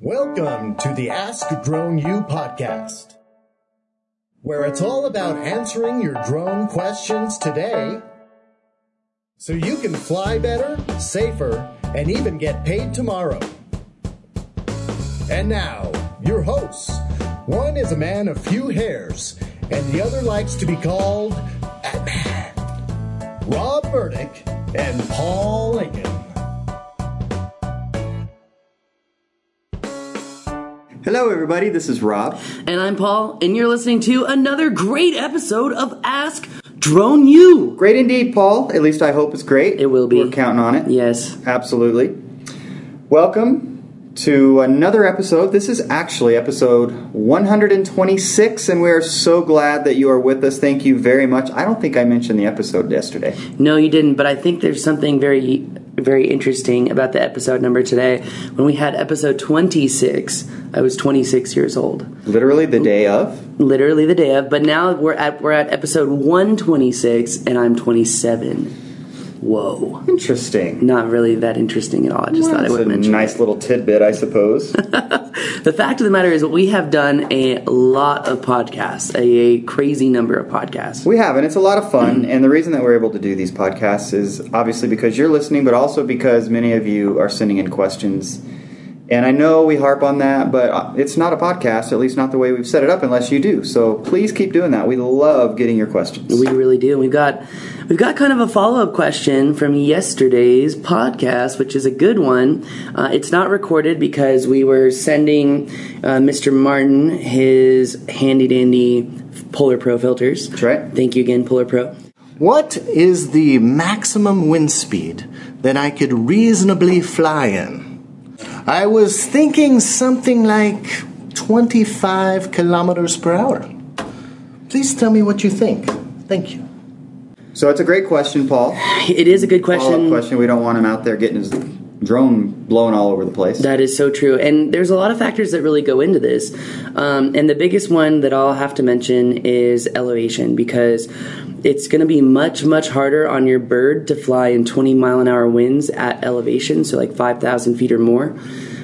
Welcome to the Ask Drone U podcast, where it's all about answering your drone questions today so you can fly better, safer, and even get paid tomorrow. And now, your hosts. One is a man of few hairs, and the other likes to be called Batman. Rob Burdick and Paul Lincoln. Hello, everybody. This is Rob. And I'm Paul, and you're listening to another great episode of Ask Drone U. Great indeed, Paul. At least I hope it's great. It will be. We're counting on it. Yes. Absolutely. Welcome to another episode. This is actually episode 126, and we're so glad that you are with us. Thank you very much. I don't think I mentioned the episode yesterday. No, you didn't, but I think there's something very, very interesting about the episode number today. When we had episode 26, I was 26 years old. Literally the day of? Literally the day of, but now we're at episode 126, and I'm 27. Whoa. Interesting. Not really that interesting at all. I just thought I would mention it. Nice little tidbit, I suppose. The fact of the matter is we have done a lot of podcasts, a crazy number of podcasts. We have, and it's a lot of fun. And the reason that we're able to do these podcasts is obviously because you're listening, but also because many of you are sending in questions. And I know we harp on that, but it's not a podcast, at least not the way we've set it up, unless you do. So please keep doing that. We love getting your questions. We really do. We've got kind of a follow-up question from yesterday's podcast, which is a good one. It's not recorded because we were sending Mr. Martin his handy-dandy Polar Pro filters. That's right. Thank you again, Polar Pro. What is the maximum wind speed that I could reasonably fly in? I was thinking something like 25 kilometers per hour. Please tell me what you think. Thank you. So it's a great question, Paul. It is a good question. Follow-up question. We don't want him out there getting his drone blown all over the place. That is so true. And there's a lot of factors that really go into this. And the biggest one that I'll have to mention is elevation, because it's going to be much, much harder on your bird to fly in 20-mile-an-hour winds at elevation, so like 5,000 feet or more,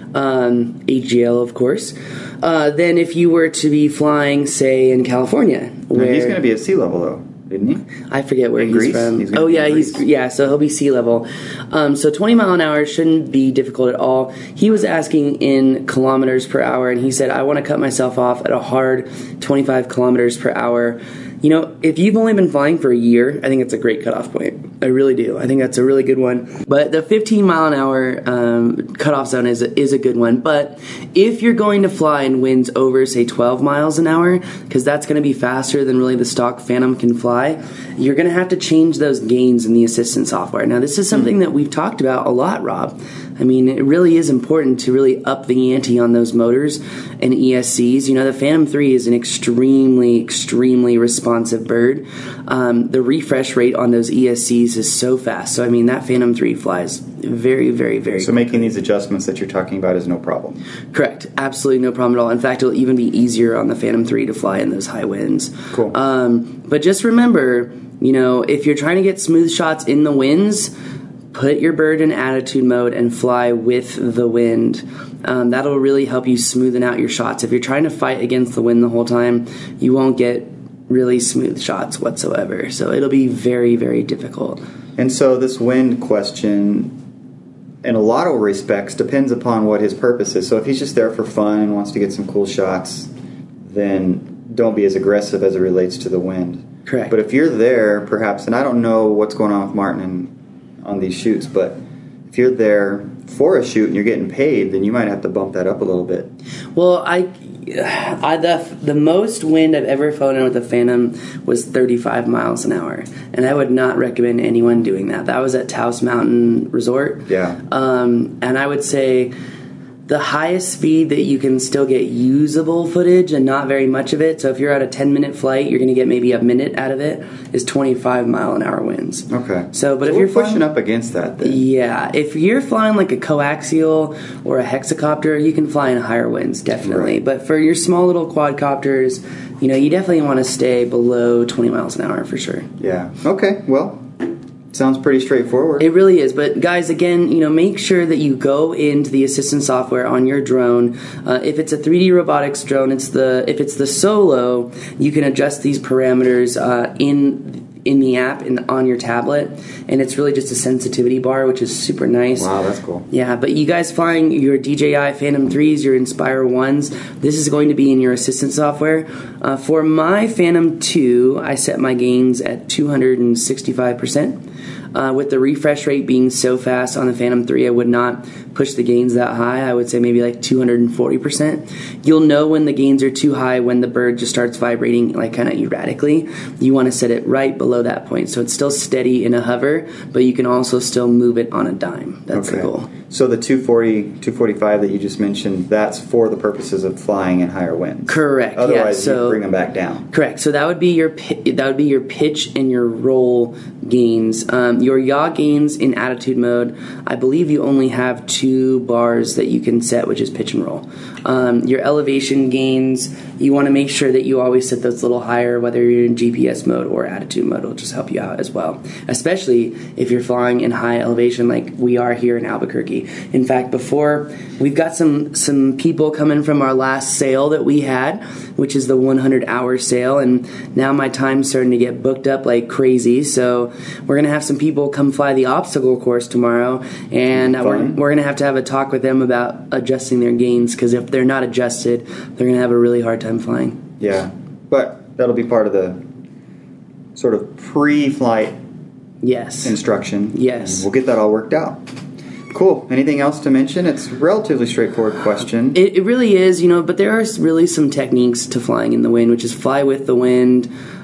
AGL, of course, than if you were to be flying, say, in California. Where he's going to be at sea level, though, isn't he? I forget where he's Greece? from. He's so he'll be sea level. So 20 mile an hour shouldn't be difficult at all. He was asking in kilometers per hour, and he said, I want to cut myself off at a hard 25 kilometers per hour. You know, if you've only been flying for a year, I think it's a great cutoff point. I really do. I think that's a really good one. But the 15 mile an hour cutoff zone is a good one. But if you're going to fly in winds over, say, 12 miles an hour, because that's going to be faster than really the stock Phantom can fly, you're going to have to change those gains in the assistant software. Now, this is something that we've talked about a lot, Rob. I mean, it really is important to really up the ante on those motors and ESCs. You know, the Phantom 3 is an extremely, extremely responsive bird. The refresh rate on those ESCs is so fast. So, I mean, that Phantom 3 flies very, very, very So making these adjustments that you're talking about is no problem? Correct. Absolutely no problem at all. In fact, it'll even be easier on the Phantom 3 to fly in those high winds. Cool. But just remember, you know, if you're trying to get smooth shots in the winds, put your bird in attitude mode and fly with the wind. That'll really help you smoothen out your shots. If you're trying to fight against the wind the whole time, you won't get really smooth shots whatsoever. So it'll be very, very difficult. And so this wind question, in a lot of respects, depends upon what his purpose is. So if he's just there for fun and wants to get some cool shots, then don't be as aggressive as it relates to the wind. Correct. But if you're there, perhaps, and I don't know what's going on with Martin on these shoots, but if you're there for a shoot and you're getting paid, then you might have to bump that up a little bit. Well, the most wind I've ever flown in with the Phantom was 35 miles an hour, and I would not recommend anyone doing that. That was at Taos Mountain Resort. Yeah. And I would say the highest speed that you can still get usable footage and not very much of it, so if you're at a 10-minute flight, you're going to get maybe a minute out of it, is 25 mile an hour winds. Okay. So if you're pushing up against that, then. Yeah. If you're flying like a coaxial or a hexacopter, you can fly in higher winds, definitely. Right. But for your small little quadcopters, you know, you definitely want to stay below 20 miles an hour for sure. Yeah. Okay. Well, Sounds pretty straightforward. It really is. But guys, again, make sure that you go into the assistant software on your drone. If it's a 3D robotics drone, if it's the Solo, you can adjust these parameters in the app and on your tablet, and it's really just a sensitivity bar, which is super nice. Wow, that's cool. Yeah, but you guys flying your DJI Phantom 3s, your Inspire 1s, this is going to be in your assistant software. For my Phantom 2, I set my gains at 265%. With the refresh rate being so fast on the Phantom 3, I would not push the gains that high. I would say maybe like 240%. You'll know when the gains are too high when the bird just starts vibrating like kind of erratically. You want to set it right below that point, so it's still steady in a hover, but you can also still move it on a dime. That's the goal. So the 240, 245 that you just mentioned, that's for the purposes of flying in higher winds. Correct. Otherwise, yeah, you bring them back down. Correct. So that would be your pitch and your roll gains. Your yaw gains in attitude mode, I believe you only have 2 bars that you can set, which is pitch and roll. Your elevation gains, you want to make sure that you always set those a little higher, whether you're in GPS mode or attitude mode. It'll just help you out as well, especially if you're flying in high elevation like we are here in Albuquerque. In fact, we've got some people coming from our last sale that we had, which is the 100-hour sale, and now my time's starting to get booked up like crazy, so we're going to have some people come fly the obstacle course tomorrow, and we're going to have a talk with them about adjusting their gains, because if they're not adjusted, they're going to have a really hard time flying. Yeah, but that'll be part of the sort of pre-flight instruction. Yes. We'll get that all worked out. Cool. Anything else to mention? It's a relatively straightforward question. It really is, but there are really some techniques to flying in the wind, which is fly with the wind.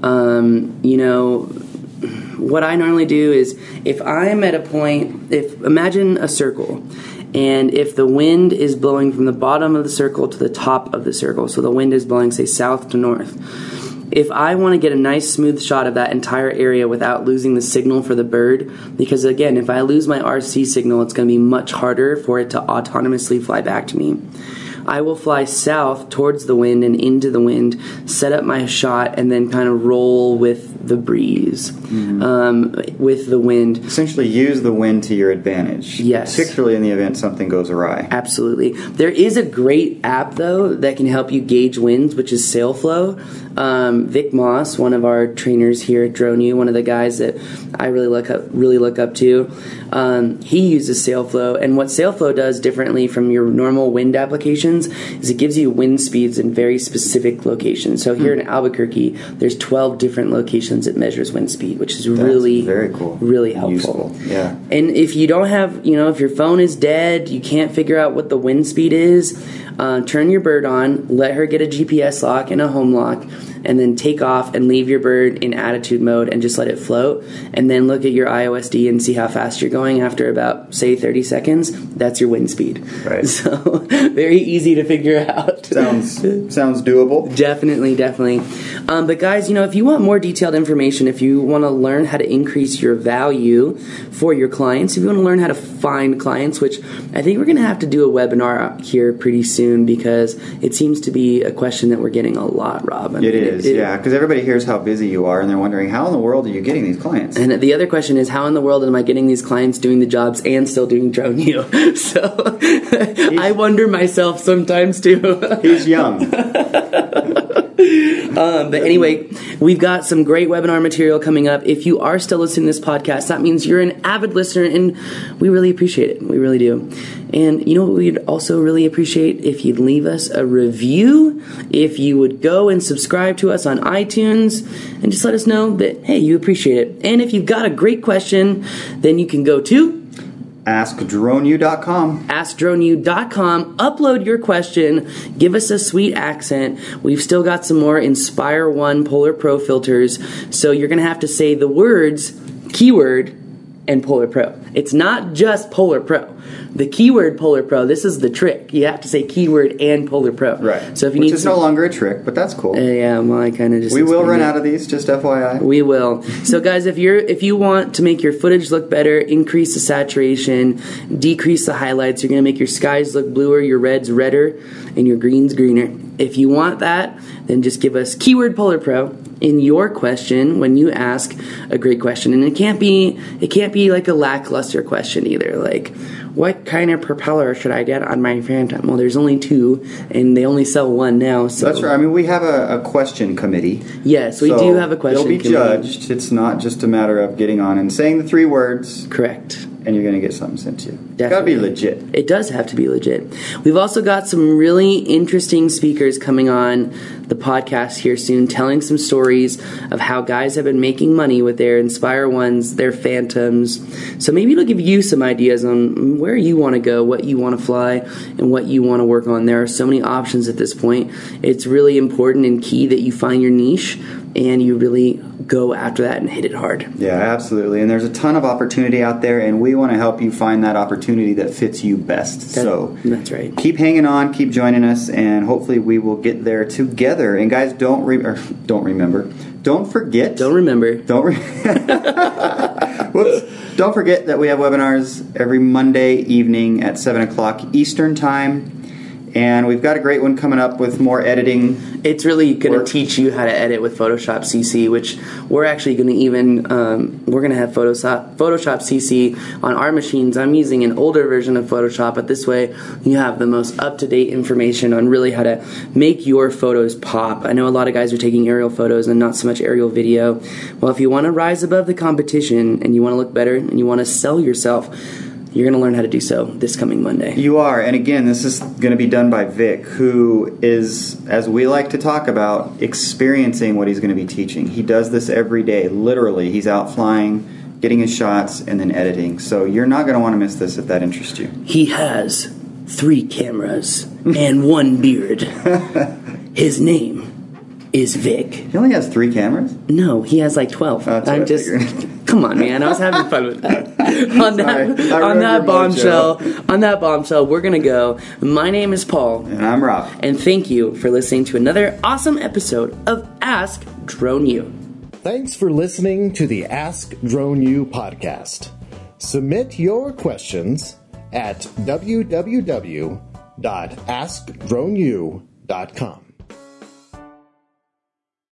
What I normally do is, if I'm at a point, imagine a circle, and if the wind is blowing from the bottom of the circle to the top of the circle, so the wind is blowing, say, south to north, if I want to get a nice smooth shot of that entire area without losing the signal for the bird, because again, if I lose my RC signal, it's going to be much harder for it to autonomously fly back to me. I will fly south towards the wind and into the wind, set up my shot, and then kind of roll with the breeze, with the wind. Essentially use the wind to your advantage. Yes. Particularly in the event something goes awry. Absolutely. There is a great app, though, that can help you gauge winds, which is SailFlow. Vic Moss, one of our trainers here at DroneU, one of the guys that I really look up to, he uses SailFlow, and what SailFlow does differently from your normal wind applications is it gives you wind speeds in very specific locations. So here in Albuquerque, there's 12 different locations it measures wind speed, which is really very cool, really helpful. Useful. Yeah. And if you don't have, if your phone is dead, you can't figure out what the wind speed is, turn your bird on, let her get a GPS lock and a home lock, and then take off and leave your bird in attitude mode and just let it float, and then look at your IOSD and see how fast you're going after about, say, 30 seconds. That's your wind speed. Right. So very easy to figure out. Sounds doable. Definitely. But guys, if you want more detailed information, if you want to learn how to increase your value for your clients, if you want to learn how to find clients, which I think we're going to have to do a webinar here pretty soon, because it seems to be a question that we're getting a lot, Rob. It is, because everybody hears how busy you are, and they're wondering, how in the world are you getting these clients? And the other question is, how in the world am I getting these clients doing the jobs and still doing DroneU? So I wonder myself sometimes too. He's young. But anyway, we've got some great webinar material coming up. If you are still listening to this podcast, that means you're an avid listener, and we really appreciate it. We really do. And what we'd also really appreciate? If you'd leave us a review, if you would go and subscribe to us on iTunes, and just let us know that, hey, you appreciate it. And if you've got a great question, then you can go to AskDroneU.com. AskDroneU.com. Upload your question. Give us a sweet accent. We've still got some more Inspire 1 Polar Pro filters. So you're going to have to say the words, keyword, and Polar Pro. It's not just Polar Pro. the keyword Polar Pro, this is the trick. You have to say keyword and Polar Pro. Right. So if you Which need is no longer a trick, but that's cool. yeah, well, I kind of just... We will explained run it. out of these, just FYI. We will. So guys, if you want to make your footage look better, increase the saturation, decrease the highlights, you're going to make your skies look bluer, your reds redder, and your greens greener. If you want that, then just give us keyword Polar Pro in your question when you ask a great question. And it can't be like a lackluster question either. Like, what kind of propeller should I get on my Phantom? Well, there's only 2, and they only sell 1 now. So that's right. I mean, we have a question committee. Yes, we do have a question committee. committee. They'll be judged. It's not just a matter of getting on and saying the 3 words. Correct. And you're going to get something sent to you. Definitely. It's got to be legit. It does have to be legit. We've also got some really interesting speakers coming on the podcast here soon, telling some stories of how guys have been making money with their Inspire Ones, their Phantoms. So maybe it'll give you some ideas on where you want to go, what you want to fly, and what you want to work on. There are so many options at this point. It's really important and key that you find your niche and you really go after that and hit it hard. Yeah, absolutely. And there's a ton of opportunity out there, and we want to help you find that opportunity that fits you best. That's right. Keep hanging on, keep joining us, and hopefully we will get there together. And guys, don't forget that we have webinars every Monday evening at 7 o'clock Eastern Time. And we've got a great one coming up with more editing. It's really going to teach you how to edit with Photoshop CC, which we're actually going to even, we're going to have Photoshop CC on our machines. I'm using an older version of Photoshop, but this way you have the most up-to-date information on really how to make your photos pop. I know a lot of guys are taking aerial photos and not so much aerial video. Well, if you want to rise above the competition and you want to look better and you want to sell yourself, you're going to learn how to do so this coming Monday. You are. And again, this is going to be done by Vic, who is, as we like to talk about, experiencing what he's going to be teaching. He does this every day. Literally, he's out flying, getting his shots, and then editing. So you're not going to want to miss this if that interests you. He has 3 cameras and 1 beard. His name is Vic. He only has 3 cameras? No, he has like 12. That's I'm just... Come on, man. I was having fun with that. on that bombshell, we're going to go. My name is Paul. And I'm Rob. And thank you for listening to another awesome episode of Ask Drone U. Thanks for listening to the Ask Drone U podcast. Submit your questions at www.askdroneu.com.